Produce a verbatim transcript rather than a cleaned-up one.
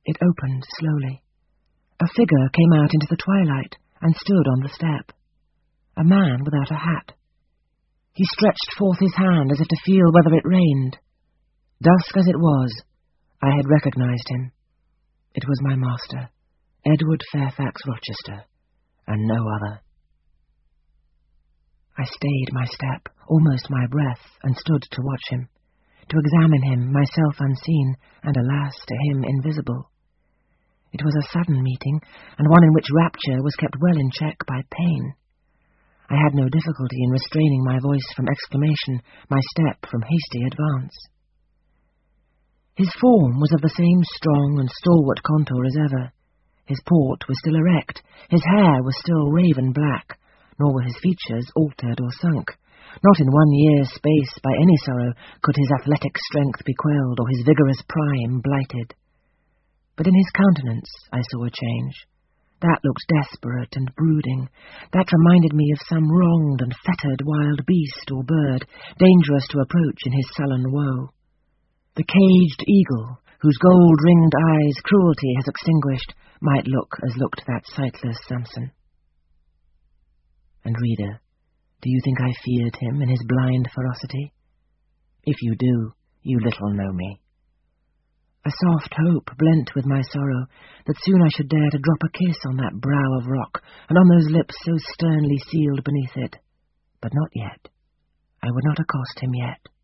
It opened slowly. A figure came out into the twilight and stood on the step. A man without a hat. He stretched forth his hand as if to feel whether it rained. Dusk as it was, I had recognized him. It was my master, Edward Fairfax Rochester, and no other. I stayed my step, almost my breath, and stood to watch him, to examine him, myself unseen, and alas, to him invisible. It was a sudden meeting, and one in which rapture was kept well in check by pain. I had no difficulty in restraining my voice from exclamation, my step from hasty advance. His form was of the same strong and stalwart contour as ever. His port was still erect, his hair was still raven black, nor were his features altered or sunk. Not in one year's space by any sorrow could his athletic strength be quelled or his vigorous prime blighted. But in his countenance I saw a change. That looked desperate and brooding. That reminded me of some wronged and fettered wild beast or bird, dangerous to approach in his sullen woe. The caged eagle, whose gold-ringed eyes cruelty has extinguished, might look as looked that sightless Samson. And, reader, do you think I feared him in his blind ferocity? If you do, you little know me. A soft hope blent with my sorrow that soon I should dare to drop a kiss on that brow of rock and on those lips so sternly sealed beneath it. But not yet. I would not accost him yet.